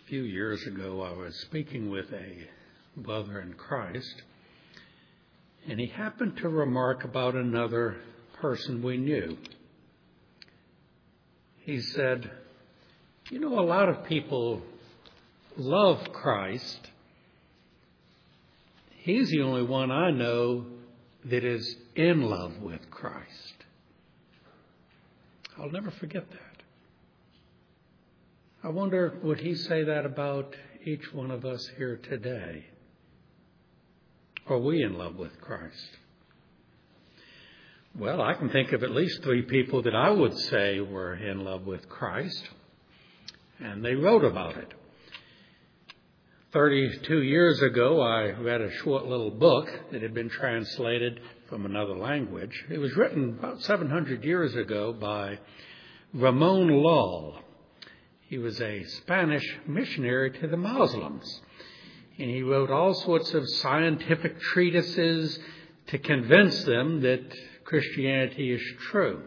few years ago, I was speaking with a brother in Christ, and he happened to remark about another person we knew. He said, "You know, a lot of people love Christ. He's the only one I know that is in love with Christ." I'll never forget that. I wonder, would he say that about each one of us here today? Are we in love with Christ? Well, I can think of at least 3 people that I would say were in love with Christ, and they wrote about it. 32 years ago, I read a short little book that had been translated from another language. It was written about 700 years ago by Ramon Lull. He was a Spanish missionary to the Muslims, and he wrote all sorts of scientific treatises to convince them that Christianity is true.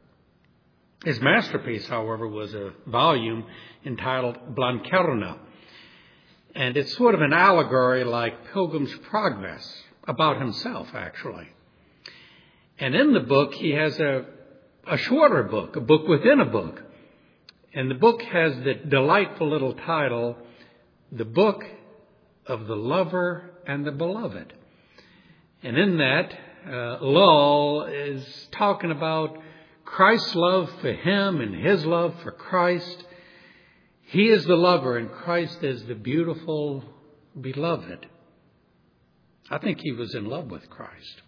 His masterpiece, however, was a volume entitled Blanquerna, and it's sort of an allegory like Pilgrim's Progress, about himself, actually. And in the book, he has a shorter book, a book within a book. And the book has the delightful little title, The Book of the Lover and the Beloved. And in that, Lull is talking about Christ's love for him and his love for Christ. He is the lover and Christ is the beautiful beloved. I think he was in love with Christ.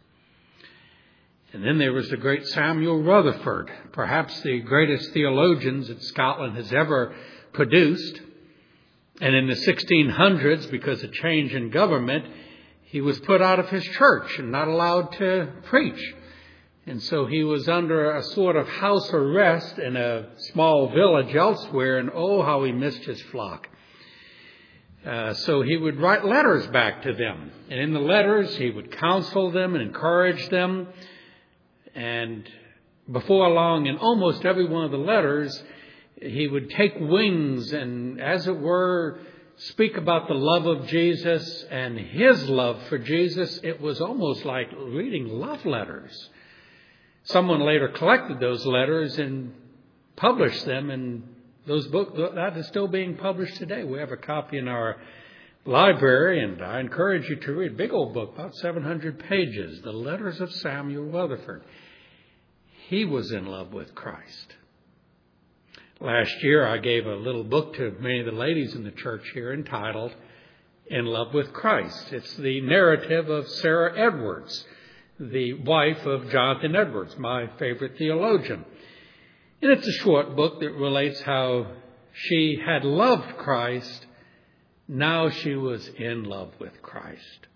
And then there was the great Samuel Rutherford, perhaps the greatest theologian that Scotland has ever produced. And in the 1600s, because of change in government, he was put out of his church and not allowed to preach. And so he was under a sort of house arrest in a small village elsewhere, and oh, how he missed his flock. So he would write letters back to them. And in the letters, he would counsel them and encourage them. And before long, in almost every one of the letters, he would take wings and, as it were, speak about the love of Jesus and his love for Jesus. It was almost like reading love letters. Someone later collected those letters and published them, and those books, that is still being published today. We have a copy in our library, and I encourage you to read a big old book, about 700 pages, The Letters of Samuel Rutherford. He was in love with Christ. Last year, I gave a little book to many of the ladies in the church here entitled In Love with Christ. It's the narrative of Sarah Edwards, the wife of Jonathan Edwards, my favorite theologian. And it's a short book that relates how she had loved Christ. Now she was in love with Christ.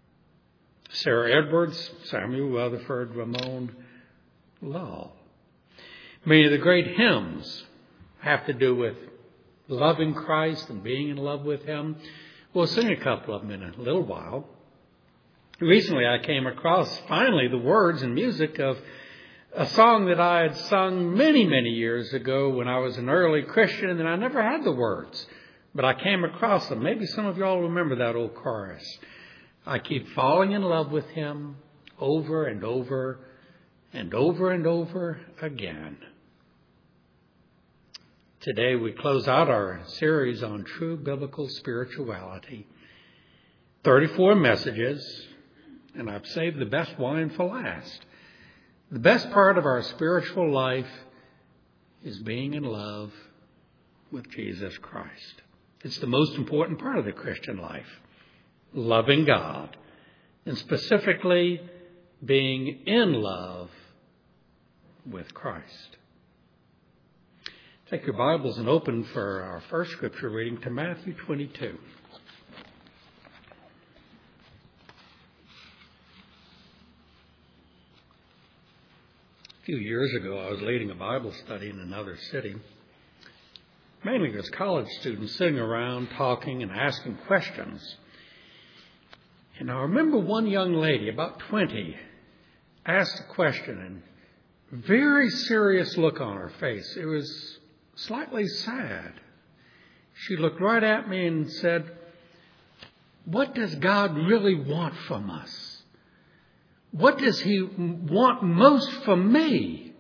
Sarah Edwards, Samuel Rutherford, Ramon Lull. Many of the great hymns have to do with loving Christ and being in love with him. We'll sing a couple of them in a little while. Recently I came across, finally, the words and music of a song that I had sung many, many years ago when I was an early Christian, and I never had the words. But I came across them. Maybe some of y'all remember that old chorus. I keep falling in love with him over and over and over and over again. Today we close out our series on true biblical spirituality. 34 messages, and I've saved the best wine for last. The best part of our spiritual life is being in love with Jesus Christ. It's the most important part of the Christian life. Loving God, and specifically being in love with Christ. Take your Bibles and open for our first scripture reading to Matthew 22. A few years ago, I was leading a Bible study in another city. Mainly as college students sitting around talking and asking questions. And I remember one young lady, about 20, asked a question, and very serious look on her face. It was slightly sad. She looked right at me and said, "What does God really want from us? What does He want most from me?"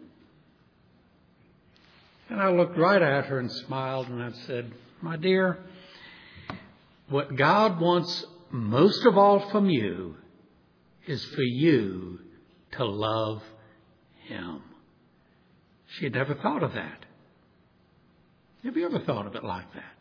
And I looked right at her and smiled and I said, "My dear, what God wants most of all from you is for you to love Him." She had never thought of that. Have you ever thought of it like that?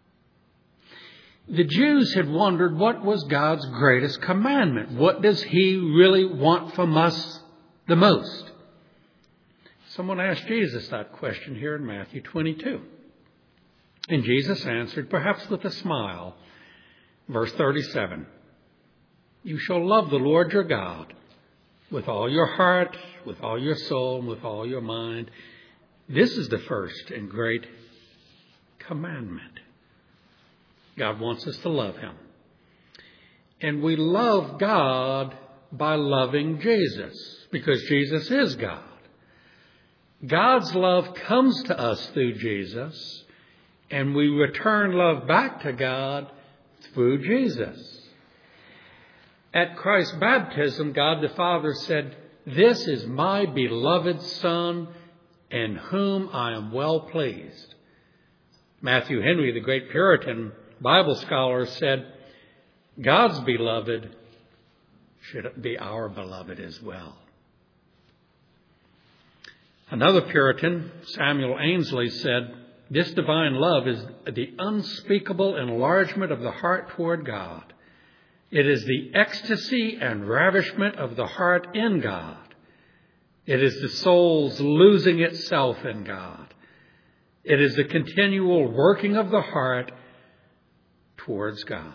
The Jews had wondered, what was God's greatest commandment? What does He really want from us the most? Someone asked Jesus that question here in Matthew 22. And Jesus answered, perhaps with a smile, verse 37, "You shall love the Lord your God with all your heart, with all your soul, and with all your mind. This is the first and great commandment." God wants us to love Him. And we love God by loving Jesus, because Jesus is God. God's love comes to us through Jesus, and we return love back to God through Jesus. At Christ's baptism, God the Father said, "This is my beloved Son, in whom I am well pleased." Matthew Henry, the great Puritan Bible scholar, said, God's beloved should be our beloved as well. Another Puritan, Samuel Ainsley, said, "This divine love is the unspeakable enlargement of the heart toward God. It is the ecstasy and ravishment of the heart in God. It is the soul's losing itself in God. It is the continual working of the heart towards God."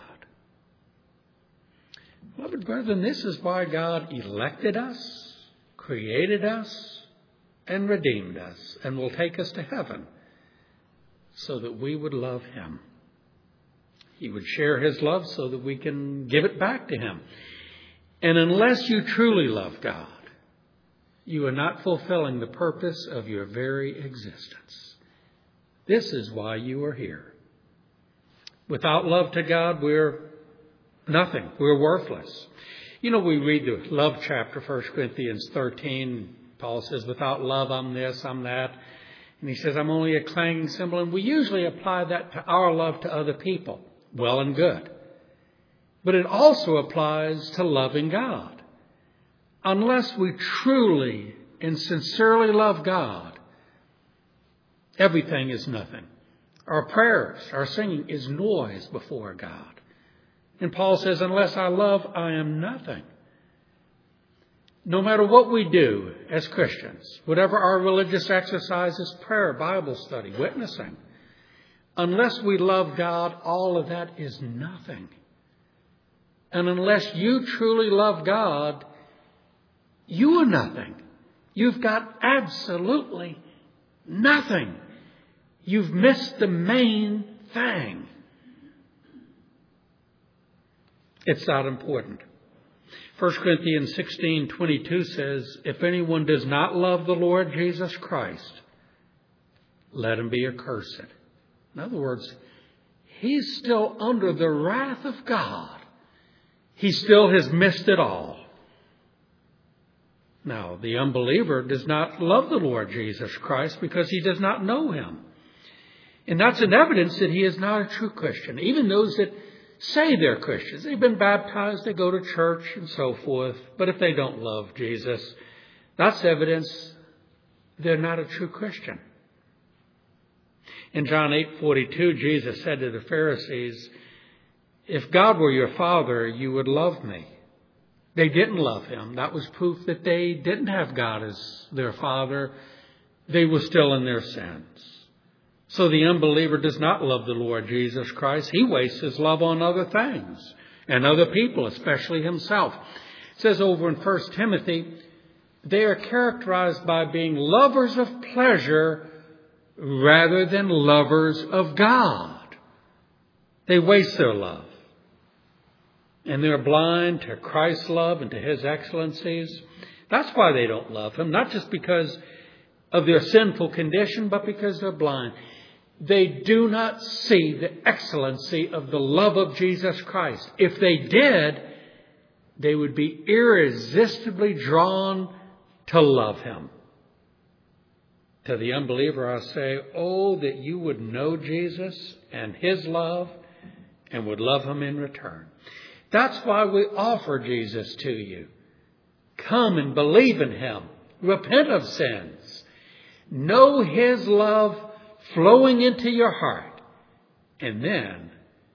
Beloved brethren, this is why God elected us, created us, and redeemed us, and will take us to heaven, so that we would love Him. He would share His love so that we can give it back to Him. And unless you truly love God, you are not fulfilling the purpose of your very existence. This is why you are here. Without love to God, we're nothing. We're worthless. You know, we read the love chapter, 1 Corinthians 13. Paul says, "Without love, I'm this, I'm that." And he says, "I'm only a clanging cymbal." And we usually apply that to our love to other people. Well and good. But it also applies to loving God. Unless we truly and sincerely love God, everything is nothing. Our prayers, our singing is noise before God. And Paul says, unless I love, I am nothing. No matter what we do as Christians, whatever our religious exercises, prayer, Bible study, witnessing, unless we love God, all of that is nothing. And unless you truly love God, you are nothing. You've got absolutely nothing. You've missed the main thing. It's that important. 1 Corinthians 16:22 says, "If anyone does not love the Lord Jesus Christ, let him be accursed." In other words, he's still under the wrath of God. He still has missed it all. Now, the unbeliever does not love the Lord Jesus Christ because he does not know Him. And that's an evidence that he is not a true Christian. Even those that say they're Christians, they've been baptized, they go to church and so forth. But if they don't love Jesus, that's evidence they're not a true Christian. In John 8:42, Jesus said to the Pharisees, "If God were your Father, you would love me." They didn't love Him. That was proof that they didn't have God as their Father. They were still in their sins. So the unbeliever does not love the Lord Jesus Christ. He wastes his love on other things and other people, especially himself. It says over in 1 Timothy, they are characterized by being lovers of pleasure rather than lovers of God. They waste their love. And they're blind to Christ's love and to His excellencies. That's why they don't love Him, not just because of their sinful condition, but because they're blind. they do not see the excellency of the love of Jesus Christ. If they did, they would be irresistibly drawn to love Him. To the unbeliever I say, oh, that you would know Jesus and His love and would love Him in return. That's why we offer Jesus to you. Come and believe in Him. Repent of sins. Know His love flowing into your heart. And then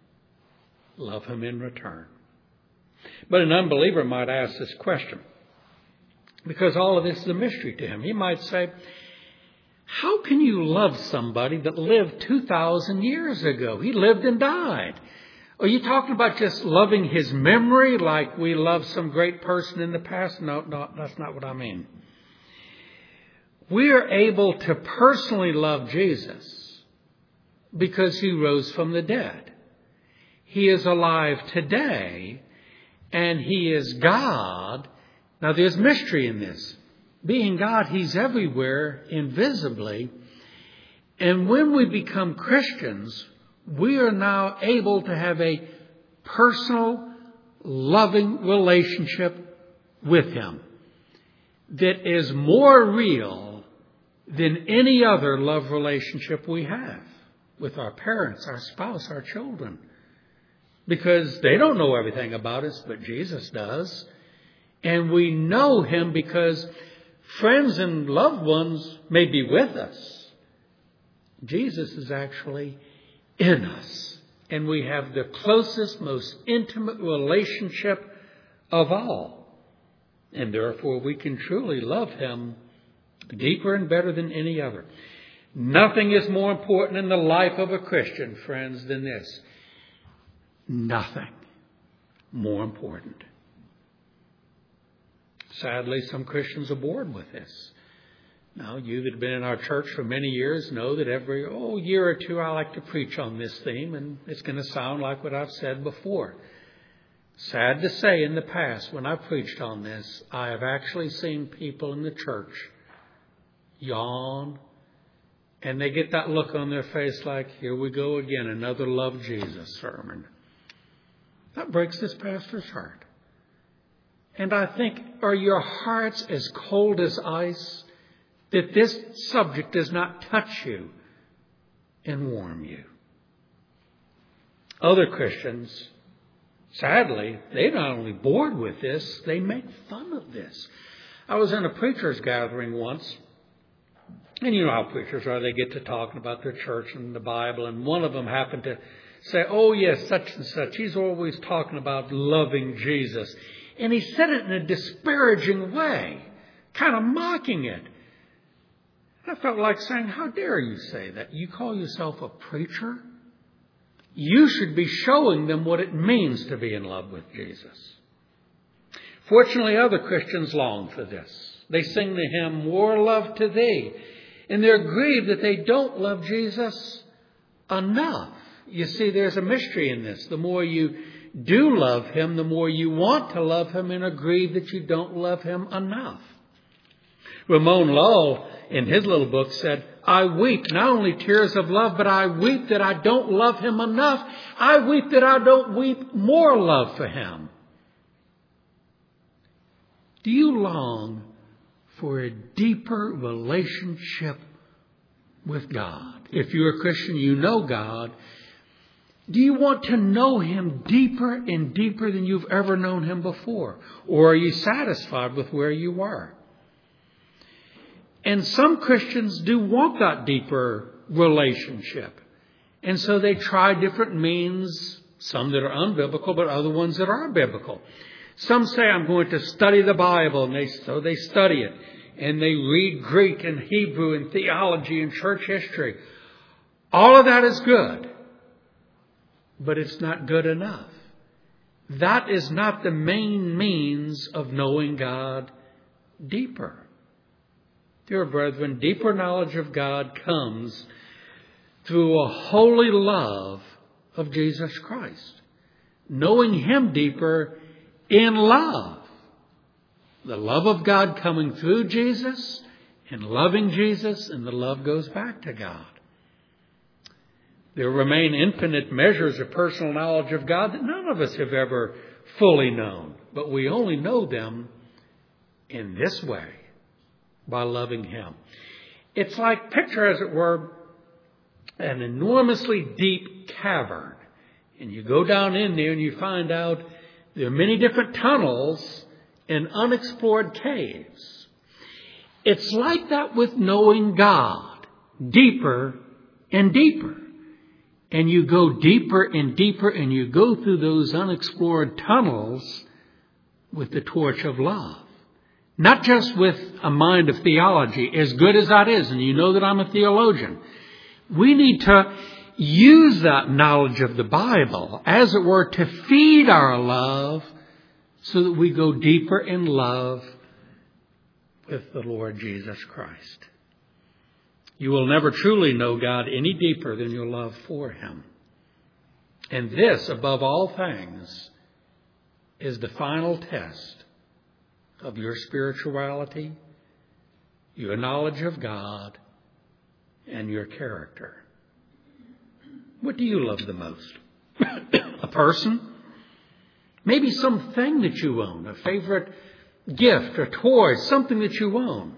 love Him in return. But an unbeliever might ask this question, because all of this is a mystery to him. He might say, how can you love somebody that lived 2,000 years ago? He lived and died. Are you talking about just loving his memory like we love some great person in the past? No, that's not what I mean. We are able to personally love Jesus because He rose from the dead. He is alive today, and He is God. Now, there's mystery in this. Being God, He's everywhere, invisibly. And when we become Christians, we are now able to have a personal, loving relationship with Him that is more real than any other love relationship we have with our parents, our spouse, our children. Because they don't know everything about us, but Jesus does. And we know Him because friends and loved ones may be with us. Jesus is actually in us. And we have the closest, most intimate relationship of all. And therefore we can truly love Him deeper and better than any other. Nothing is more important in the life of a Christian, friends, than this. Nothing more important. Sadly, some Christians are bored with this. Now, you that have been in our church for many years know that every year or two I like to preach on this theme, and it's going to sound like what I've said before. Sad to say, in the past, when I preached on this, I have actually seen people in the church yawn, and they get that look on their face like, here we go again, another Love Jesus sermon. That breaks this pastor's heart. And I think, are your hearts as cold as ice, that this subject does not touch you and warm you? Other Christians, sadly, they're not only bored with this, they make fun of this. I was in a preacher's gathering once, and you know how preachers are. They get to talking about their church and the Bible, and one of them happened to say, oh yes, such and such, he's always talking about loving Jesus. And he said it in a disparaging way, kind of mocking it. I felt like saying, how dare you say that? You call yourself a preacher? You should be showing them what it means to be in love with Jesus. Fortunately, other Christians long for this. They sing the hymn, More Love to Thee. And they're grieved that they don't love Jesus enough. You see, there's a mystery in this. The more you do love Him, the more you want to love Him, and are grieved that you don't love Him enough. Ramon Lull, in his little book, said, I weep not only tears of love, but I weep that I don't love Him enough. I weep that I don't weep more love for Him. Do you long for a deeper relationship with God? If you're a Christian, you know God. Do you want to know Him deeper and deeper than you've ever known Him before? Or are you satisfied with where you are? And some Christians do want that deeper relationship. And so they try different means, some that are unbiblical, but other ones that are biblical. Some say, I'm going to study the Bible, and so they study it. And they read Greek and Hebrew and theology and church history. All of that is good. But it's not good enough. That is not the main means of knowing God deeper. Dear brethren, deeper knowledge of God comes through a holy love of Jesus Christ. Knowing Him deeper in love. The love of God coming through Jesus and loving Jesus, and the love goes back to God. There remain infinite measures of personal knowledge of God that none of us have ever fully known. But we only know them in this way, by loving Him. It's like, picture as it were, an enormously deep cavern. And you go down in there and you find out there are many different tunnels and unexplored caves. It's like that with knowing God, deeper and deeper. And you go deeper and deeper, and you go through those unexplored tunnels with the torch of love. Not just with a mind of theology, as good as that is, and you know that I'm a theologian. We need to use that knowledge of the Bible, as it were, to feed our love so that we go deeper in love with the Lord Jesus Christ. You will never truly know God any deeper than your love for Him. And this, above all things, is the final test of your spirituality, your knowledge of God, and your character. What do you love the most? A person? Maybe something that you own, a favorite gift or toy, something that you own.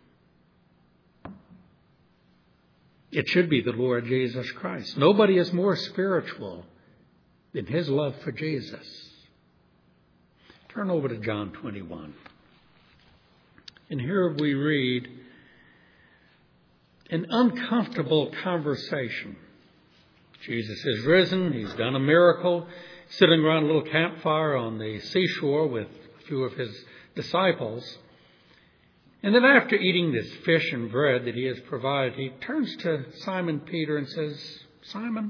It should be the Lord Jesus Christ. Nobody is more spiritual than His love for Jesus. Turn over to John 21. And here we read an uncomfortable conversation. Jesus has risen. He's done a miracle, sitting around a little campfire on the seashore with a few of His disciples. And then after eating this fish and bread that He has provided, He turns to Simon Peter and says, Simon,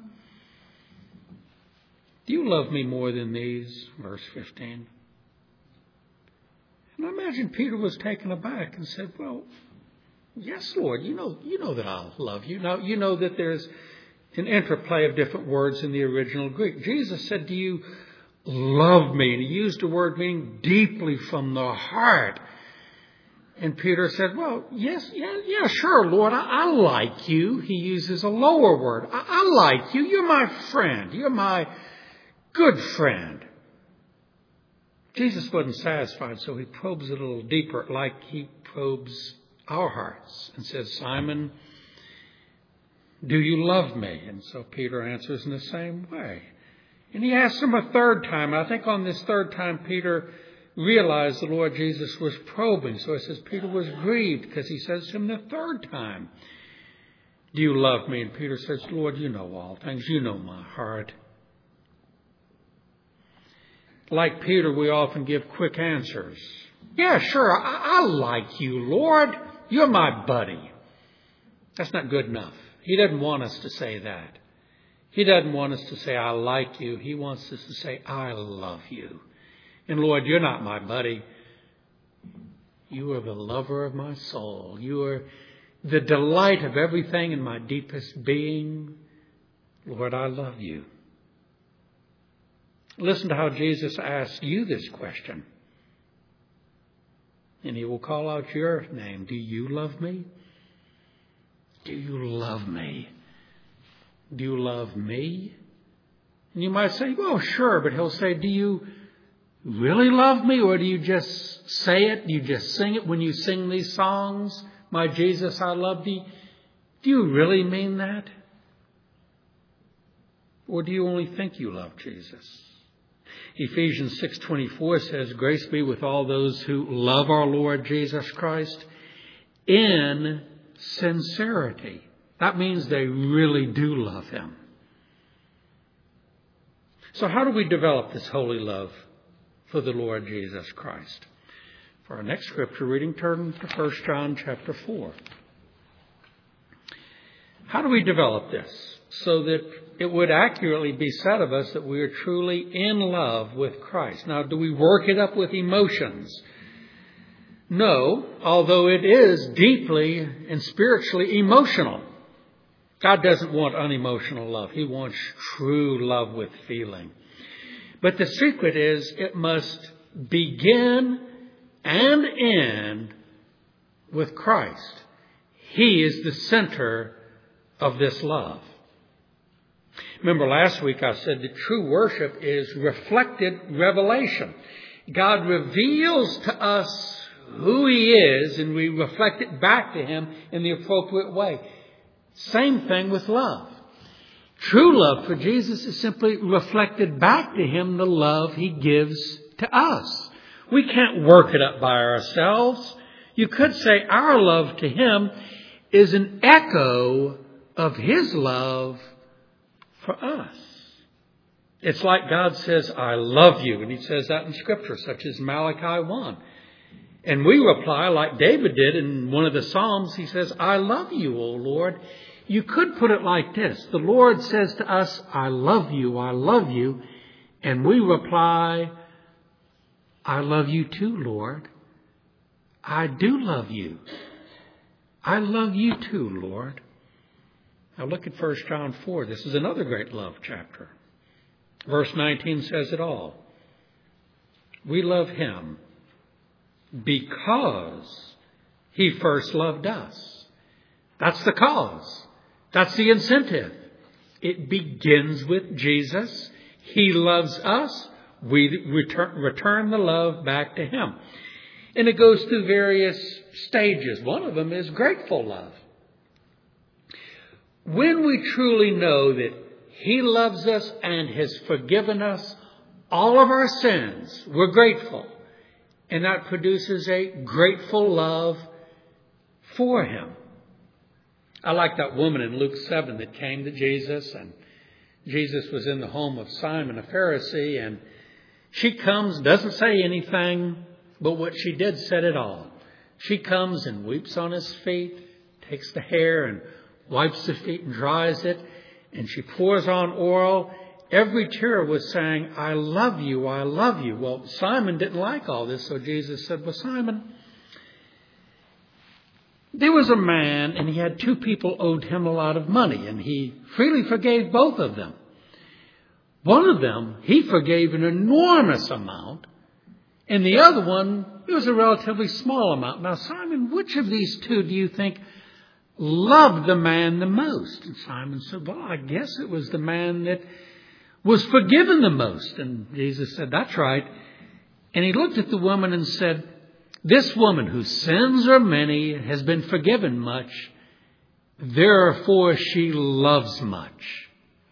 do you love me more than these? Verse 15. And I imagine Peter was taken aback and said, well, yes, Lord, you know that I love you. Now, you know that there's an interplay of different words in the original Greek. Jesus said, do you love me? And He used a word meaning deeply from the heart. And Peter said, well, yes, yeah, sure, Lord, I like you. He uses a lower word. I like you. You're my friend. You're my good friend. Jesus wasn't satisfied, so He probes it a little deeper, like He probes our hearts, and says, Simon, do you love me? And so Peter answers in the same way. And He asks him a third time. I think on this third time, Peter realized the Lord Jesus was probing. So it says Peter was grieved because He says to him the third time, do you love me? And Peter says, Lord, you know all things. You know my heart. Like Peter, we often give quick answers. Yeah, sure, I like you, Lord. You're my buddy. That's not good enough. He doesn't want us to say that. He doesn't want us to say, I like you. He wants us to say, I love you. And Lord, you're not my buddy. You are the lover of my soul. You are the delight of everything in my deepest being. Lord, I love you. Listen to how Jesus asks you this question. And He will call out your name. Do you love me? Do you love me? Do you love me? And you might say, well, sure. But He'll say, do you really love me? Or do you just say it? Do you just sing it when you sing these songs? My Jesus, I love thee. Do you really mean that? Or do you only think you love Jesus? Ephesians 6:24 says, grace be with all those who love our Lord Jesus Christ in sincerity. That means they really do love Him. So how do we develop this holy love for the Lord Jesus Christ? For our next scripture reading, turn to 1 John chapter 4. How do we develop this so that it would accurately be said of us that we are truly in love with Christ? Now, do we work it up with emotions? No, although it is deeply and spiritually emotional. God doesn't want unemotional love. He wants true love with feeling. But the secret is it must begin and end with Christ. He is the center of this love. Remember last week I said that true worship is reflected revelation. God reveals to us who He is, and we reflect it back to Him in the appropriate way. Same thing with love. True love for Jesus is simply reflected back to Him, the love He gives to us. We can't work it up by ourselves. You could say our love to Him is an echo of His love for us. It's like God says, I love you. And He says that in Scripture, such as Malachi 1. And we reply like David did in one of the Psalms. He says, I love you, O Lord. You could put it like this. The Lord says to us, I love you, I love you. And we reply, I love you too, Lord. I do love you. I love you too, Lord. Now look at 1 John 4. This is another great love chapter. Verse 19 says it all. We love Him because He first loved us. That's the cause. That's the incentive. It begins with Jesus. He loves us. We return the love back to Him. And it goes through various stages. One of them is grateful love. When we truly know that He loves us and has forgiven us all of our sins, we're grateful. And that produces a grateful love for Him. I like that woman in Luke 7 that came to Jesus, and Jesus was in the home of Simon, a Pharisee, and she comes, doesn't say anything, but what she did said it all. She comes and weeps on His feet, takes the hair and wipes the feet and dries it, and she pours on oil. Every tear was saying, I love you, I love you. Well, Simon didn't like all this, so Jesus said, well, Simon, there was a man, and he had two people owed him a lot of money, and He freely forgave both of them. One of them, He forgave an enormous amount, and the other one, it was a relatively small amount. Now, Simon, which of these two do you think loved the man the most? And Simon said, well, I guess it was the man that was forgiven the most. And Jesus said, that's right. And He looked at the woman and said, this woman whose sins are many has been forgiven much. Therefore, she loves much.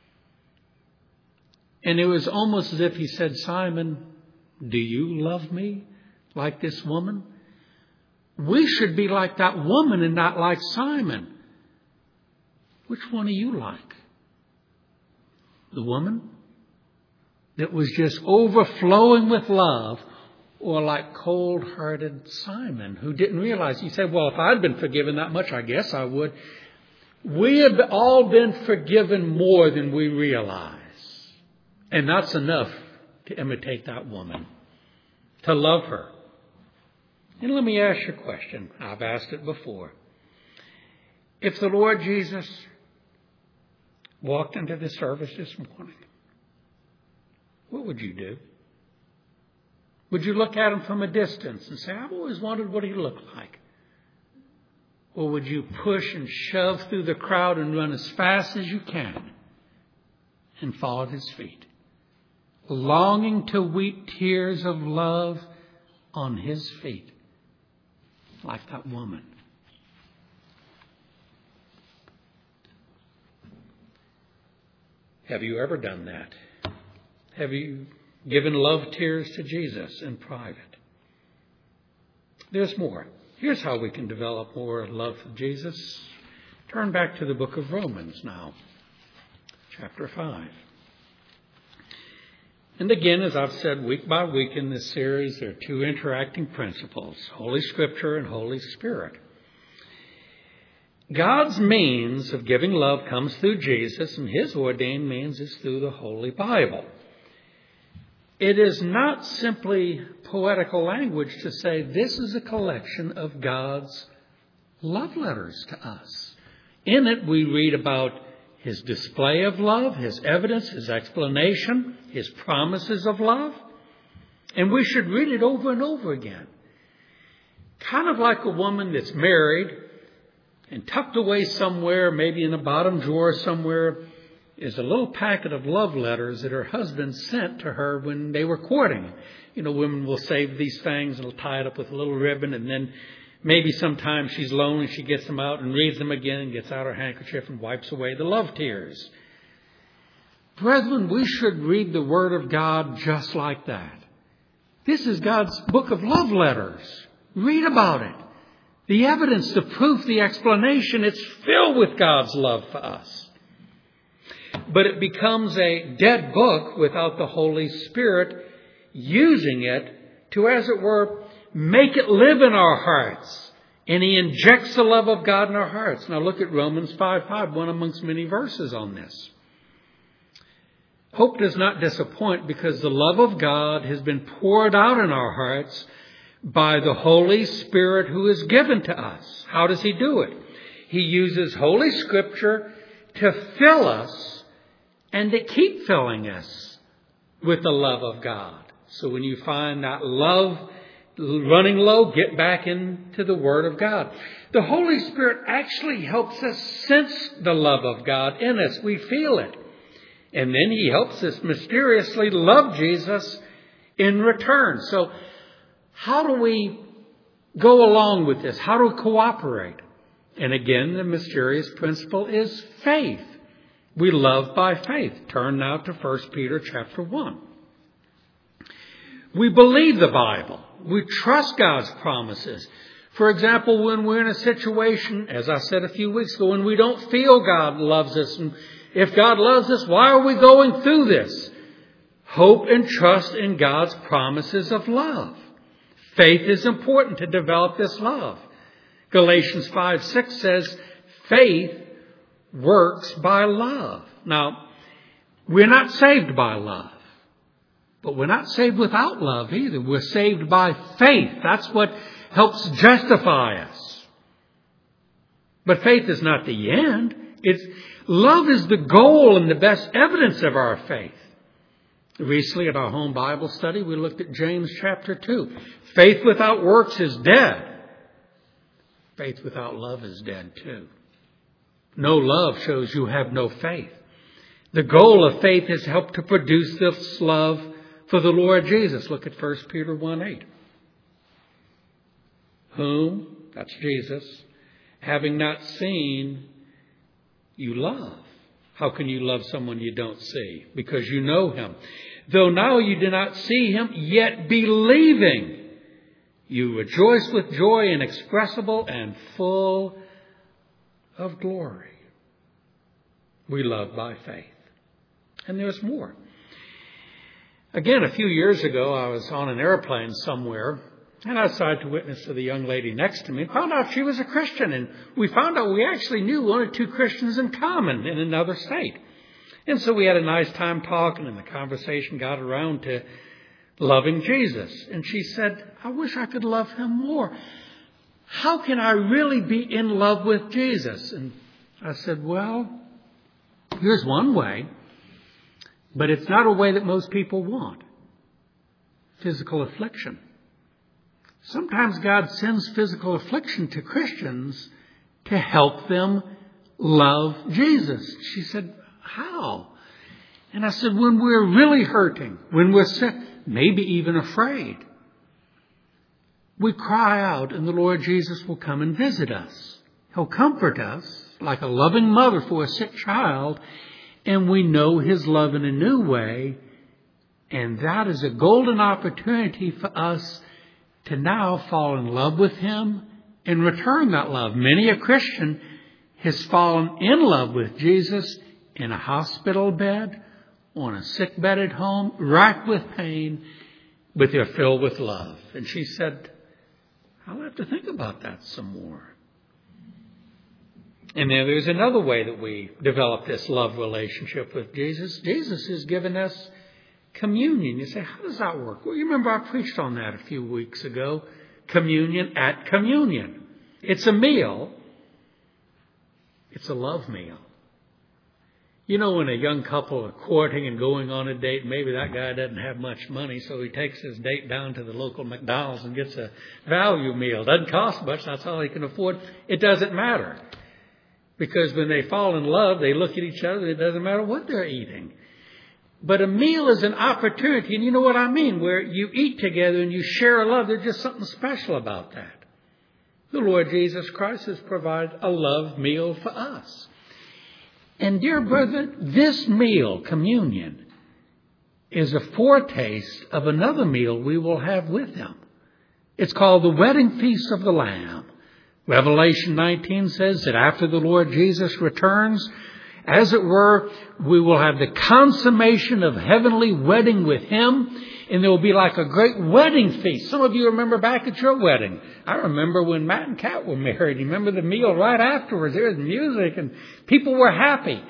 And it was almost as if He said, Simon, do you love me like this woman? We should be like that woman and not like Simon. Which one do you like? The woman that was just overflowing with love, or like cold-hearted Simon who didn't realize? He said, well, if I'd been forgiven that much, I guess I would. We have all been forgiven more than we realize. And that's enough to imitate that woman, to love her. And let me ask you a question. I've asked it before. If the Lord Jesus walked into the service this morning, what would you do? Would you look at Him from a distance and say, I've always wondered what He looked like? Or would you push and shove through the crowd and run as fast as you can and fall at His feet, longing to weep tears of love on His feet, like that woman? Have you ever done that? Have you given love tears to Jesus in private? There's more. Here's how we can develop more love for Jesus. Turn back to the book of Romans now, chapter 5. And again, as I've said week by week in this series, there are two interacting principles, Holy Scripture and Holy Spirit. God's means of giving love comes through Jesus, and His ordained means is through the Holy Bible. It is not simply poetical language to say this is a collection of God's love letters to us. In it, we read about His display of love, His evidence, His explanation, His promises of love. And we should read it over and over again. Kind of like a woman that's married and tucked away somewhere, maybe in a bottom drawer somewhere, is a little packet of love letters that her husband sent to her when they were courting. You know, women will save these things and will tie it up with a little ribbon, and then maybe sometimes she's lonely, she gets them out and reads them again and gets out her handkerchief and wipes away the love tears. Brethren, we should read the Word of God just like that. This is God's book of love letters. Read about it. The evidence, the proof, the explanation, it's filled with God's love for us. But it becomes a dead book without the Holy Spirit using it to, as it were, make it live in our hearts. And He injects the love of God in our hearts. Now look at Romans 5:5, one amongst many verses on this. Hope does not disappoint because the love of God has been poured out in our hearts by the Holy Spirit who is given to us. How does He do it? He uses Holy Scripture to fill us and to keep filling us with the love of God. So when you find that love running low, get back into the Word of God. The Holy Spirit actually helps us sense the love of God in us. We feel it. And then He helps us mysteriously love Jesus in return. So how do we go along with this? How do we cooperate? And again, the mysterious principle is faith. We love by faith. Turn now to 1 Peter chapter 1. We believe the Bible. We trust God's promises. For example, when we're in a situation, as I said a few weeks ago, when we don't feel God loves us, and if God loves us, why are we going through this? Hope and trust in God's promises of love. Faith is important to develop this love. Galatians 5:6 says, faith works by love. Now, we're not saved by love, but we're not saved without love either. We're saved by faith. That's what helps justify us. But faith is not the end. Love is the goal and the best evidence of our faith. Recently at our home Bible study, we looked at James chapter 2. Faith without works is dead. Faith without love is dead too. No love shows you have no faith. The goal of faith is help to produce this love for the Lord Jesus. Look at 1 Peter 1:8. Whom, that's Jesus, having not seen, you love. How can you love someone you don't see? Because you know Him. Though now you do not see Him, yet believing, you rejoice with joy inexpressible and full of glory. We love by faith. And there's more. Again, a few years ago, I was on an airplane somewhere, and I decided to witness to the young lady next to me and found out she was a Christian. And we found out we actually knew one or two Christians in common in another state. And so we had a nice time talking, and the conversation got around to loving Jesus. And she said, I wish I could love Him more. How can I really be in love with Jesus? And I said, well, here's one way, but it's not a way that most people want. Physical affliction. Sometimes God sends physical affliction to Christians to help them love Jesus. She said, how? And I said, when we're really hurting, when we're sick, maybe even afraid, we cry out and the Lord Jesus will come and visit us. He'll comfort us like a loving mother for a sick child, and we know His love in a new way. And that is a golden opportunity for us to now fall in love with Him and return that love. Many a Christian has fallen in love with Jesus in a hospital bed, on a sick bed at home, racked with pain, but they're filled with love. And she said, I'll have to think about that some more. And then there's another way that we develop this love relationship with Jesus. Jesus has given us communion. You say, how does that work? Well, you remember I preached on that a few weeks ago. Communion at communion. It's a meal. It's a love meal. You know, when a young couple are courting and going on a date, maybe that guy doesn't have much money, so he takes his date down to the local McDonald's and gets a value meal. Doesn't cost much. That's all he can afford. It doesn't matter. Because when they fall in love, they look at each other. It doesn't matter what they're eating. But a meal is an opportunity, and you know what I mean, where you eat together and you share a love. There's just something special about that. The Lord Jesus Christ has provided a love meal for us. And dear brethren, this meal, communion, is a foretaste of another meal we will have with Him. It's called the wedding feast of the Lamb. Revelation 19 says that after the Lord Jesus returns, as it were, we will have the consummation of heavenly wedding with Him, and there will be like a great wedding feast. Some of you remember back at your wedding. I remember when Matt and Kat were married. You remember the meal right afterwards. There was music and people were happy.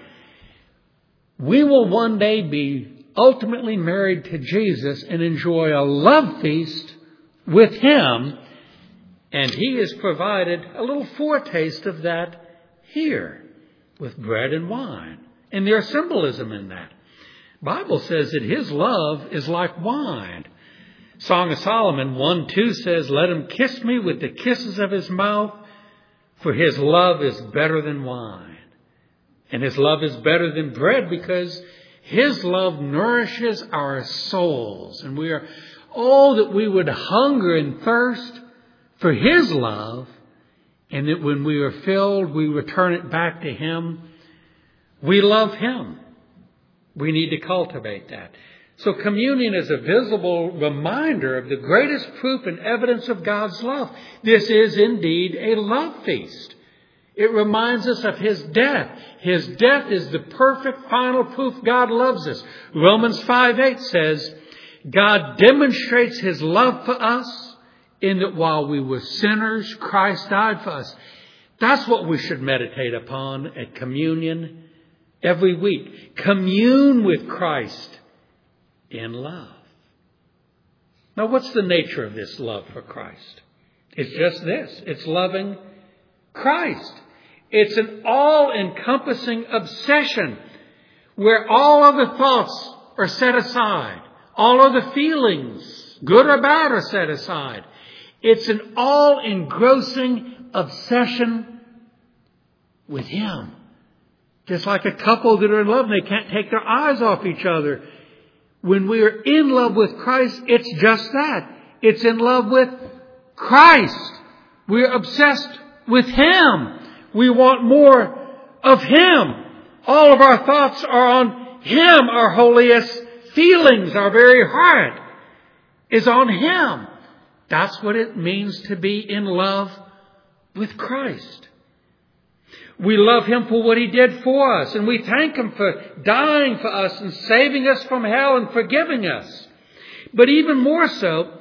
We will one day be ultimately married to Jesus and enjoy a love feast with Him. And He has provided a little foretaste of that here with bread and wine. And there's symbolism in that. The Bible says that His love is like wine. Song of Solomon 1:2 says, "Let him kiss me with the kisses of his mouth, for his love is better than wine." And His love is better than bread because His love nourishes our souls. And we are, that we would hunger and thirst for His love, and that when we are filled, we return it back to Him. We love Him. We need to cultivate that. So communion is a visible reminder of the greatest proof and evidence of God's love. This is indeed a love feast. It reminds us of His death. His death is the perfect final proof God loves us. Romans 5:8 says, God demonstrates His love for us in that while we were sinners, Christ died for us. That's what we should meditate upon at communion every week. Commune with Christ in love. Now, what's the nature of this love for Christ? It's just this. It's loving Christ. It's an all-encompassing obsession where all other thoughts are set aside. All other feelings, good or bad, are set aside. It's an all-engrossing obsession with Him. Just like a couple that are in love and they can't take their eyes off each other. When we are in love with Christ, it's just that. It's in love with Christ. We're obsessed with Him. We want more of Him. All of our thoughts are on Him. Our holiest feelings, our very heart is on Him. That's what it means to be in love with Christ. We love Him for what He did for us, and we thank Him for dying for us and saving us from hell and forgiving us. But even more so,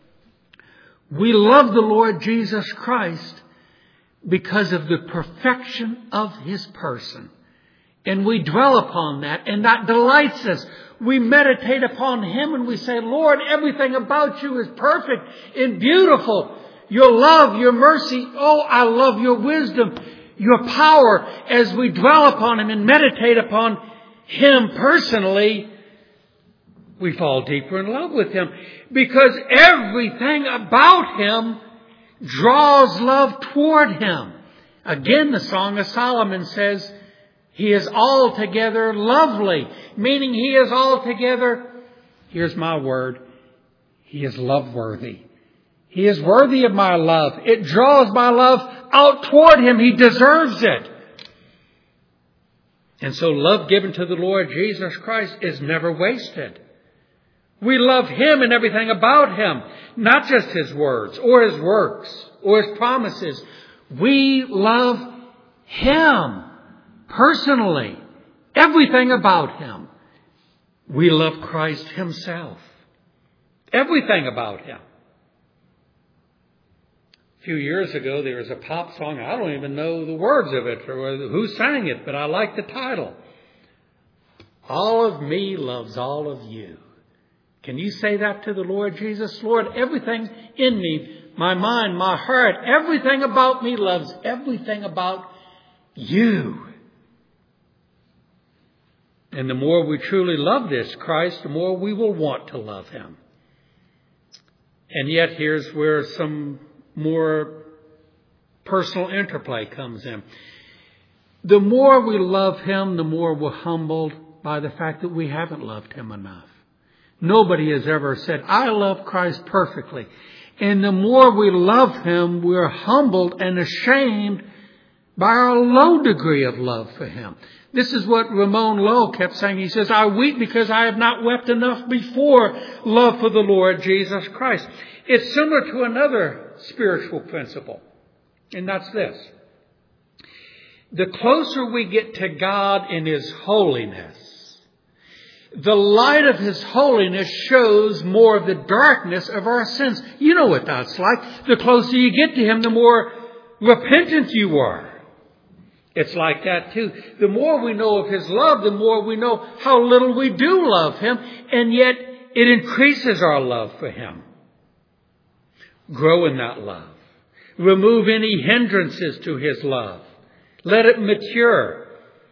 we love the Lord Jesus Christ because of the perfection of His person. And we dwell upon that, and that delights us. We meditate upon Him and we say, Lord, everything about You is perfect and beautiful. Your love, Your mercy, I love Your wisdom, Your power. As we dwell upon Him and meditate upon Him personally, we fall deeper in love with Him. Because everything about Him draws love toward Him. Again, the Song of Solomon says, He is altogether lovely, meaning He is altogether, here's my word, He is love-worthy. He is worthy of my love. It draws my love out toward Him. He deserves it. And so love given to the Lord Jesus Christ is never wasted. We love Him and everything about Him, not just His words or His works or His promises. We love Him. Personally, everything about Him. We love Christ Himself. Everything about Him. A few years ago, there was a pop song. I don't even know the words of it or who sang it, but I like the title. All of me loves all of you. Can you say that to the Lord Jesus? Lord, everything in me, my mind, my heart, everything about me loves everything about You. And the more we truly love this Christ, the more we will want to love Him. And yet here's where some more personal interplay comes in. The more we love Him, the more we're humbled by the fact that we haven't loved Him enough. Nobody has ever said, I love Christ perfectly. And the more we love Him, we're humbled and ashamed by our low degree of love for Him. This is what Ramon Lowe kept saying. He says, I weep because I have not wept enough before love for the Lord Jesus Christ. It's similar to another spiritual principle, and that's this. The closer we get to God in His holiness, the light of His holiness shows more of the darkness of our sins. You know what that's like. The closer you get to Him, the more repentant you are. It's like that too. The more we know of His love, the more we know how little we do love Him, and yet it increases our love for Him. Grow in that love. Remove any hindrances to His love. Let it mature.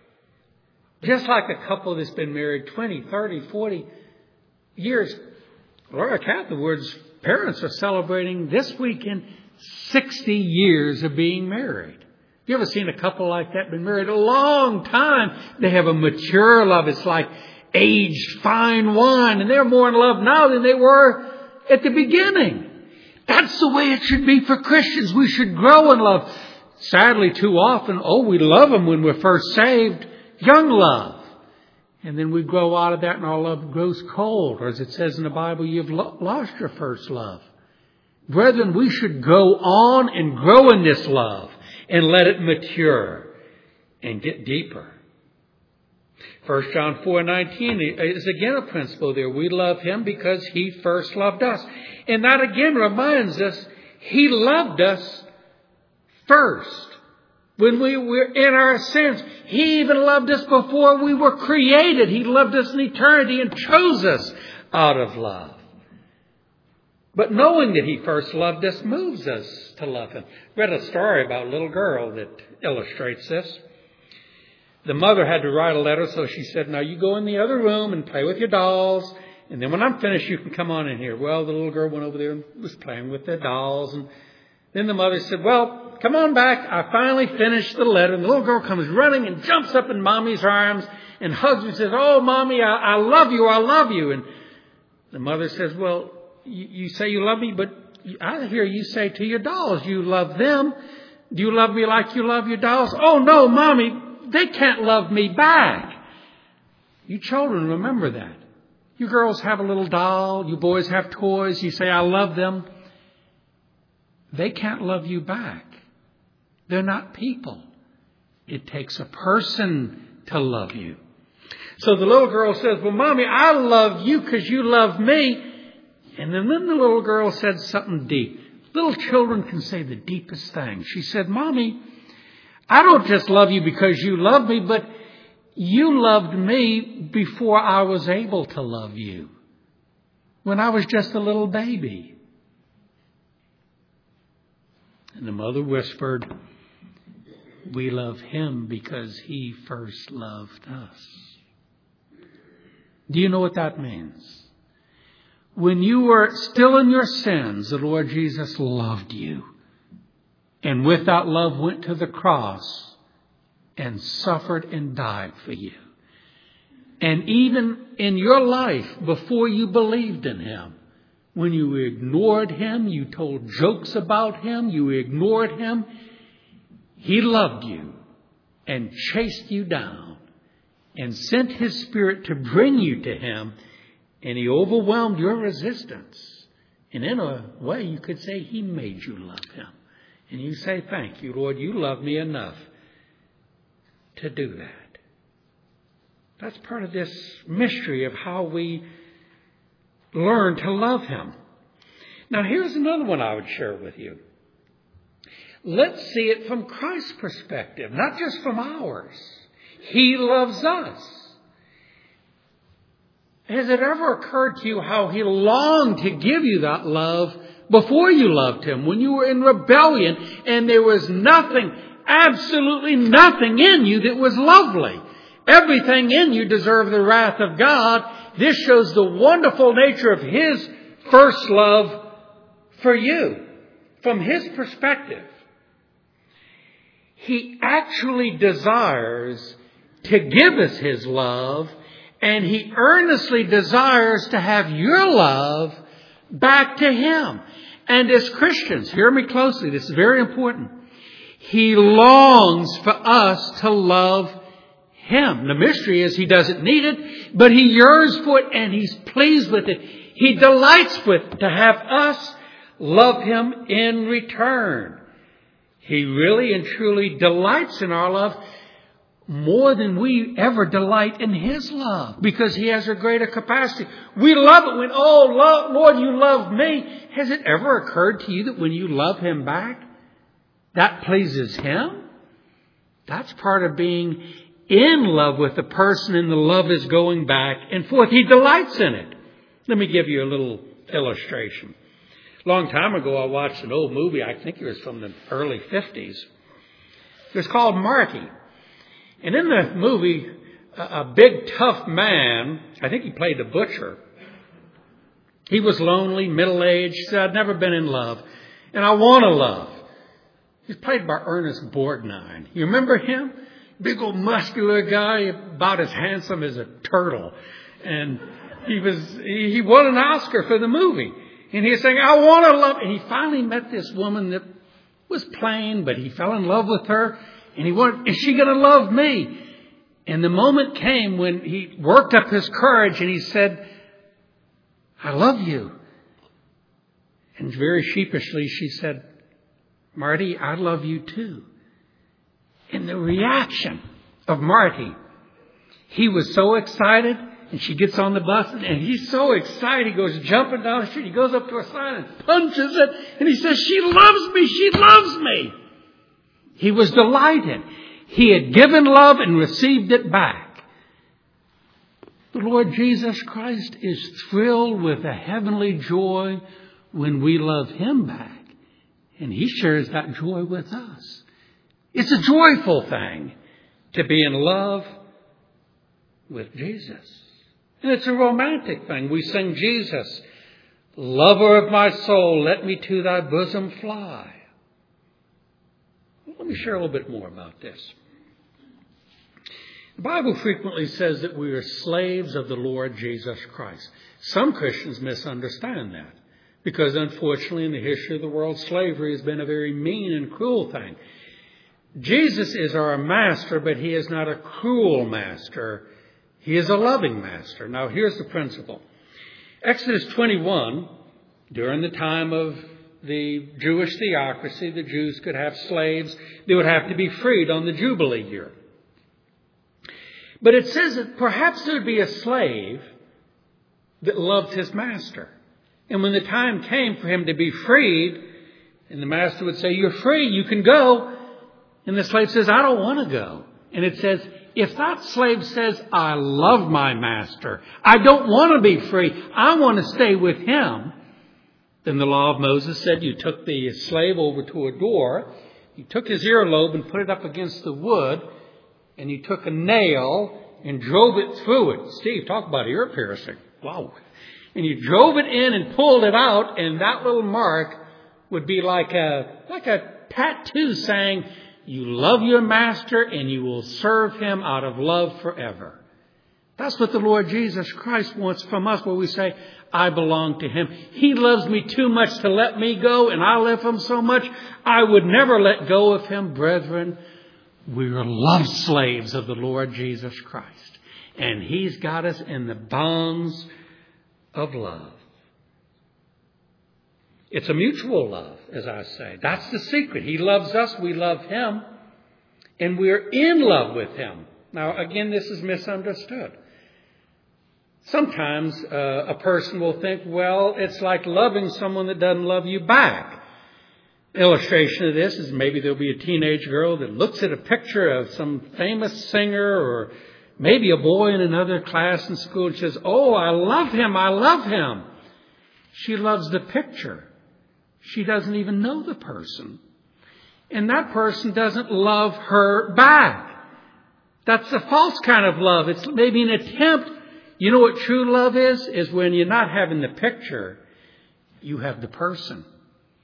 Just like a couple that's been married 20, 30, 40 years. Laura Catherwood's parents are celebrating this weekend 60 years of being married. You ever seen a couple like that, been married a long time? They have a mature love. It's like aged fine wine. And they're more in love now than they were at the beginning. That's the way it should be for Christians. We should grow in love. Sadly, too often, we love Him when we're first saved. Young love. And then we grow out of that and our love grows cold. Or as it says in the Bible, you've lost your first love. Brethren, we should go on and grow in this love and let it mature and get deeper. 1 John 4:19 is again a principle there. We love Him because He first loved us. And that again reminds us He loved us first. When we were in our sins, He even loved us before we were created. He loved us in eternity and chose us out of love. But knowing that He first loved us moves us to love Him. I read a story about a little girl that illustrates this. The mother had to write a letter, so she said, now you go in the other room and play with your dolls, and then when I'm finished, you can come on in here. Well, the little girl went over there and was playing with the dolls, and then the mother said, well, come on back. I finally finished the letter. And the little girl comes running and jumps up in Mommy's arms and hugs her and says, oh, Mommy, I love you. I love you. And the mother says, well, you say you love me, but I hear you say to your dolls, you love them. Do you love me like you love your dolls? Oh, no, Mommy, they can't love me back. You children, remember that. You girls have a little doll. You boys have toys. You say, I love them. They can't love you back. They're not people. It takes a person to love you. So the little girl says, well, Mommy, I love you because you love me. And then the little girl said something deep. Little children can say the deepest thing. She said, Mommy, I don't just love you because you love me, but you loved me before I was able to love you. When I was just a little baby. And the mother whispered, we love Him because He first loved us. Do you know what that means? When you were still in your sins, the Lord Jesus loved you. And with that love went to the cross and suffered and died for you. And even in your life, before you believed in Him, when you ignored Him, you told jokes about Him, you ignored Him, He loved you and chased you down and sent His Spirit to bring you to Him, and He overwhelmed your resistance. And in a way, you could say He made you love Him. And you say, thank you, Lord, you love me enough to do that. That's part of this mystery of how we learn to love Him. Now, here's another one I would share with you. Let's see it from Christ's perspective, not just from ours. He loves us. Has it ever occurred to you how He longed to give you that love before you loved Him, when you were in rebellion and there was nothing, absolutely nothing in you that was lovely? Everything in you deserved the wrath of God. This shows the wonderful nature of His first love for you, from His perspective. He actually desires to give us His love, and He earnestly desires to have your love back to Him. And as Christians, hear me closely, this is very important. He longs for us to love Him. The mystery is He doesn't need it, but He yearns for it and He's pleased with it. He delights with to have us love Him in return. He really and truly delights in our love more than we ever delight in His love, because He has a greater capacity. We love it when, Lord, you love me. Has it ever occurred to you that when you love Him back, that pleases Him? That's part of being in love with the person, and the love is going back and forth. He delights in it. Let me give you a little illustration. A long time ago, I watched an old movie. I think it was from the early 50s. It was called Marty. And in the movie, a big, tough man, I think he played the butcher. He was lonely, middle-aged, said, I'd never been in love, and I want to love. He's played by Ernest Borgnine. You remember him? Big old muscular guy, about as handsome as a turtle. And he won an Oscar for the movie. And he was saying, I want to love. And he finally met this woman that was plain, but he fell in love with her. And he wanted, is she going to love me? And the moment came when he worked up his courage and he said, I love you. And very sheepishly she said, Marty, I love you too. And the reaction of Marty, he was so excited. And she gets on the bus, and he's so excited. He goes jumping down the street. He goes up to a sign and punches it. And he says, she loves me. She loves me. He was delighted. He had given love and received it back. The Lord Jesus Christ is thrilled with a heavenly joy when we love Him back. And He shares that joy with us. It's a joyful thing to be in love with Jesus. And it's a romantic thing. We sing Jesus, lover of my soul, let me to thy bosom fly. Let me share a little bit more about this. The Bible frequently says that we are slaves of the Lord Jesus Christ. Some Christians misunderstand that, because unfortunately in the history of the world, slavery has been a very mean and cruel thing. Jesus is our master, but He is not a cruel master. He is a loving master. Now, here's the principle. Exodus 21, during the time of the Jewish theocracy, the Jews could have slaves. They would have to be freed on the Jubilee year. But it says that perhaps there would be a slave that loved his master. And when the time came for him to be freed, and the master would say, you're free, you can go. And the slave says, I don't want to go. And it says, if that slave says, I love my master, I don't want to be free, I want to stay with him, then the law of Moses said you took the slave over to a door, you took his earlobe and put it up against the wood, and you took a nail and drove it through it. Steve, talk about ear piercing. Wow. And you drove it in and pulled it out, and that little mark would be like a tattoo saying, you love your master and you will serve him out of love forever. That's what the Lord Jesus Christ wants from us, where we say, I belong to Him. He loves me too much to let me go, and I love Him so much, I would never let go of Him. Brethren, we are love slaves of the Lord Jesus Christ. And He's got us in the bonds of love. It's a mutual love, as I say. That's the secret. He loves us, we love Him, and we're in love with Him. Now, again, this is misunderstood. Sometimes a person will think, well, it's like loving someone that doesn't love you back. Illustration of this is maybe there'll be a teenage girl that looks at a picture of some famous singer, or maybe a boy in another class in school, and says, oh, I love him, I love him. She loves the picture. She doesn't even know the person. And that person doesn't love her back. That's a false kind of love. It's maybe an attempt. You know what true love is? Is when you're not having the picture, you have the person.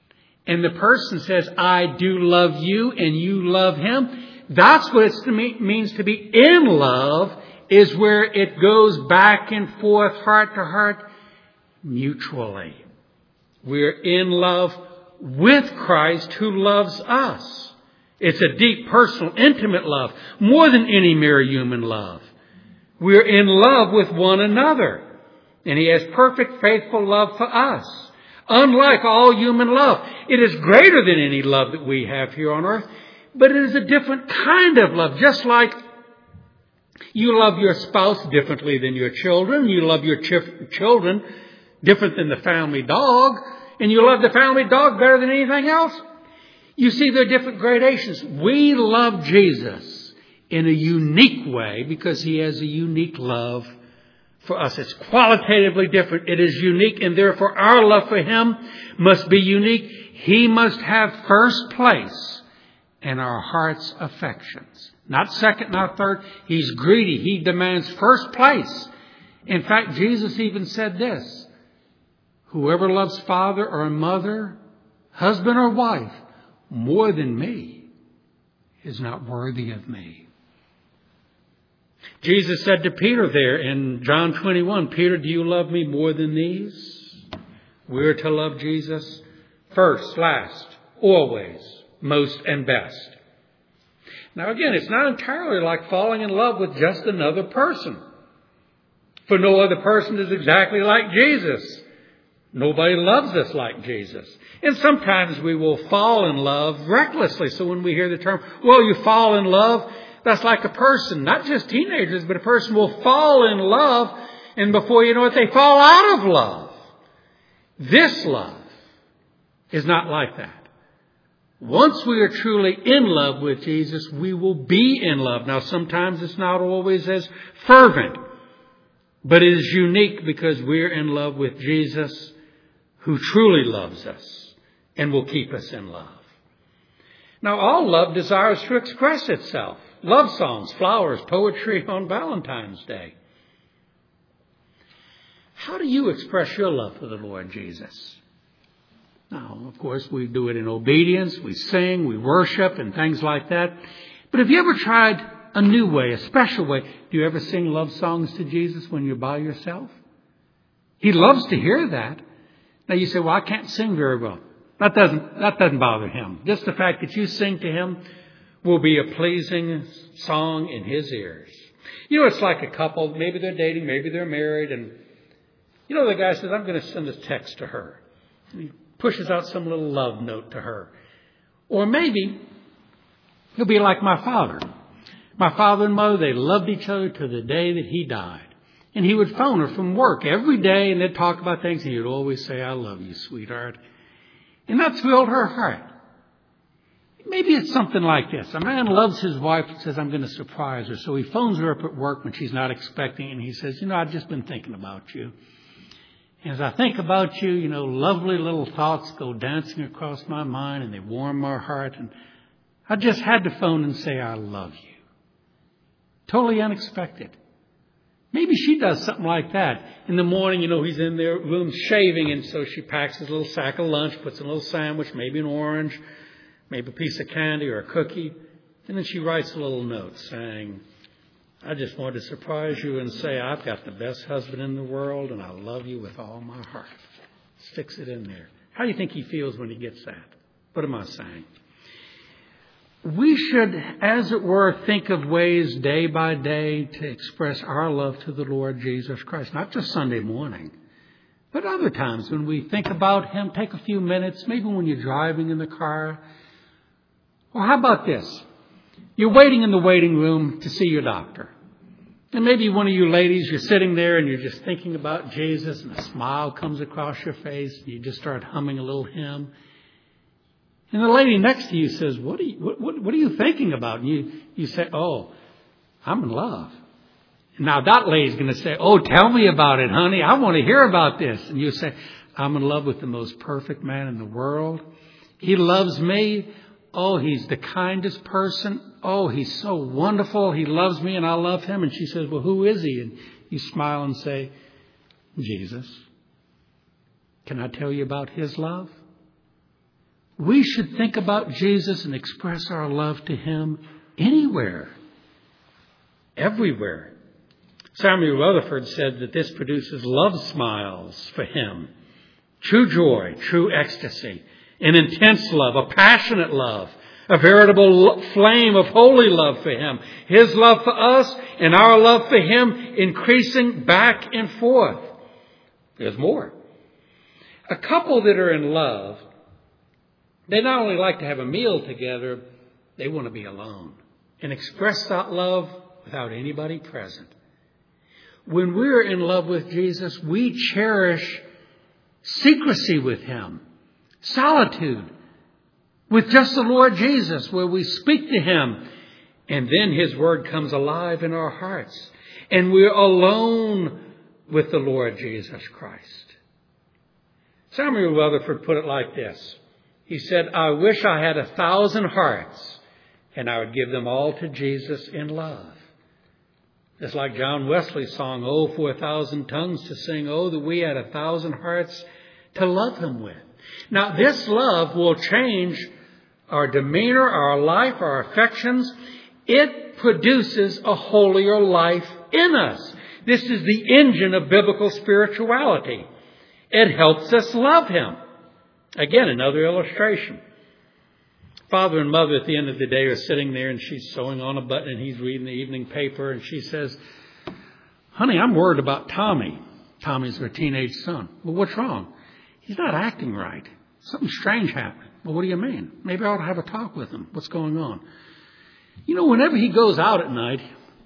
and the person says, I do love you and you love him, that's what it means to be in love, is where it goes back and forth, heart to heart, mutually. We're in love with Christ who loves us. It's a deep, personal, intimate love, more than any mere human love. We're in love with one another. And he has perfect, faithful love for us. Unlike all human love. It is greater than any love that we have here on earth. But it is a different kind of love. Just like you love your spouse differently than your children. You love your children different than the family dog. And you love the family dog better than anything else. You see, there are different gradations. We love Jesus in a unique way because he has a unique love for us. It's qualitatively different. It is unique, and therefore our love for him must be unique. He must have first place in our heart's affections. Not second, not third. He's greedy. He demands first place. In fact, Jesus even said this: whoever loves father or mother, husband or wife, more than me is not worthy of me. Jesus said to Peter there in John 21, Peter, do you love me more than these? We're to love Jesus first, last, always, most, and best. Now again, it's not entirely like falling in love with just another person. For no other person is exactly like Jesus. Nobody loves us like Jesus. And sometimes we will fall in love recklessly. So when we hear the term, well, you fall in love, that's like a person, not just teenagers, but a person will fall in love, and before you know it, they fall out of love. This love is not like that. Once we are truly in love with Jesus, we will be in love. Now, sometimes it's not always as fervent, but it is unique because we're in love with Jesus, who truly loves us and will keep us in love. Now, all love desires to express itself. Love songs, flowers, poetry on Valentine's Day. How do you express your love for the Lord Jesus? Now, of course, we do it in obedience. We sing, we worship, and things like that. But have you ever tried a new way, a special way? Do you ever sing love songs to Jesus when you're by yourself? He loves to hear that. Now you say, well, I can't sing very well. That doesn't bother him. Just the fact that you sing to him will be a pleasing song in his ears. You know, it's like a couple, maybe they're dating, maybe they're married, and you know, the guy says, I'm going to send a text to her. And he pushes out some little love note to her. Or maybe he'll be like my father. My father and mother, they loved each other to the day that he died. And he would phone her from work every day, and they'd talk about things, and he would always say, I love you, sweetheart. And that thrilled her heart. Maybe it's something like this. A man loves his wife and says, I'm going to surprise her. So he phones her up at work when she's not expecting, and he says, you know, I've just been thinking about you. And as I think about you, you know, lovely little thoughts go dancing across my mind, and they warm my heart. And I just had to phone and say, I love you. Totally unexpected. Maybe she does something like that. In the morning, you know, he's in their room shaving, and so she packs his little sack of lunch, puts a little sandwich, maybe an orange, maybe a piece of candy or a cookie. And then she writes a little note saying, I just wanted to surprise you and say I've got the best husband in the world, and I love you with all my heart. Sticks it in there. How do you think he feels when he gets that? What am I saying? We should, as it were, think of ways day by day to express our love to the Lord Jesus Christ. Not just Sunday morning, but other times when we think about him. Take a few minutes, maybe when you're driving in the car. Or how about this? You're waiting in the waiting room to see your doctor. And maybe one of you ladies, you're sitting there and you're just thinking about Jesus, and a smile comes across your face, and you just start humming a little hymn. And the lady next to you says, what are you thinking about? And you say, oh, I'm in love. Now that lady's going to say, oh, tell me about it, honey. I want to hear about this. And you say, I'm in love with the most perfect man in the world. He loves me. Oh, he's the kindest person. Oh, he's so wonderful. He loves me and I love him. And she says, well, who is he? And you smile and say, Jesus. Can I tell you about his love? we should think about Jesus and express our love to Him anywhere, everywhere. Samuel Rutherford said that this produces love smiles for Him, true joy, true ecstasy, an intense love, a passionate love, a veritable flame of holy love for Him, His love for us and our love for Him increasing back and forth. There's more. A couple that are in love, they not only like to have a meal together, they want to be alone and express that love without anybody present. When we're in love with Jesus, we cherish secrecy with Him, solitude with just the Lord Jesus, where we speak to Him and then His Word comes alive in our hearts and we're alone with the Lord Jesus Christ. Samuel Rutherford put it like this. He said, I wish I had 1,000 hearts and I would give them all to Jesus in love. It's like John Wesley's song, oh, for 1,000 tongues to sing, oh, that we had 1,000 hearts to love Him with. Now, this love will change our demeanor, our life, our affections. It produces a holier life in us. This is the engine of biblical spirituality. It helps us love Him. Again, another illustration. Father and mother at the end of the day are sitting there and she's sewing on a button and he's reading the evening paper and she says, honey, I'm worried about Tommy. Tommy's her teenage son. Well, what's wrong? He's not acting right. Something strange happened. Well, what do you mean? Maybe I ought to have a talk with him. What's going on? You know, whenever he goes out at night,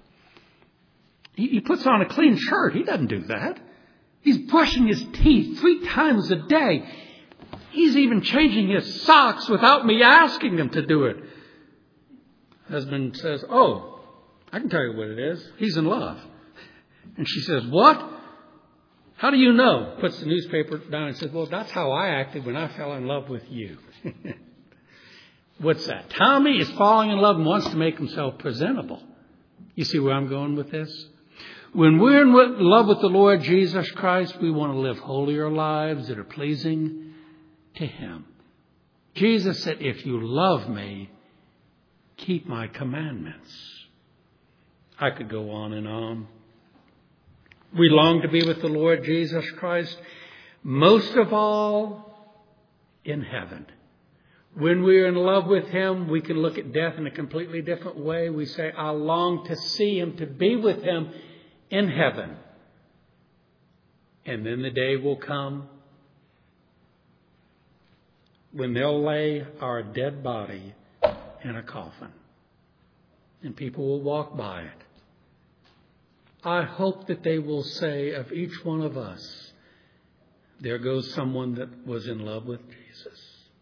he puts on a clean shirt. He doesn't do that. He's brushing his teeth 3 times a day. He's even changing his socks without me asking him to do it. Husband says, oh, I can tell you what it is. He's in love. And she says, what? How do you know? Puts the newspaper down and says, well, that's how I acted when I fell in love with you. What's that? Tommy is falling in love and wants to make himself presentable. You see where I'm going with this? When we're in love with the Lord Jesus Christ, we want to live holier lives that are pleasing to Him. Jesus said, if you love me, keep my commandments. I could go on and on. We long to be with the Lord Jesus Christ, most of all in heaven. When we're in love with Him, we can look at death in a completely different way. We say, I long to see Him, to be with Him in heaven. And then the day will come when they'll lay our dead body in a coffin. And people will walk by it. I hope that they will say of each one of us, there goes someone that was in love with Jesus.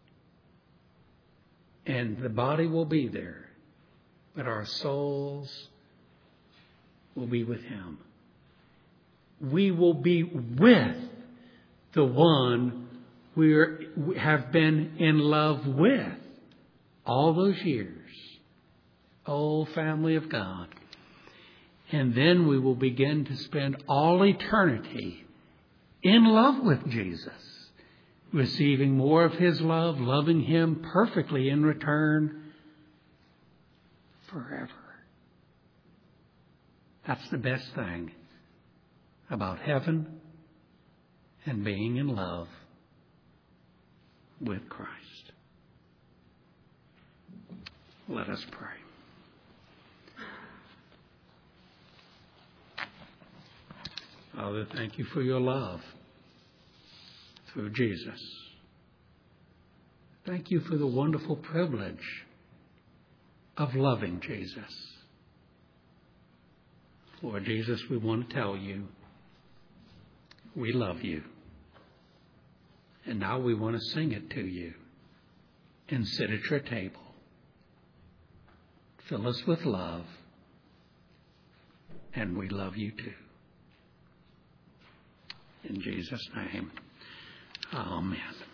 And the body will be there, but our souls will be with Him. We will be with the one we have been in love with all those years. Oh, family of God. And then we will begin to spend all eternity in love with Jesus, receiving more of His love, loving Him perfectly in return forever. That's the best thing about heaven and being in love with Christ. Let us pray. Father, thank You for Your love through Jesus. Thank You for the wonderful privilege of loving Jesus. Lord Jesus, we want to tell You we love You. And now we want to sing it to You and sit at Your table. Fill us with love, and we love You too. In Jesus' name, amen.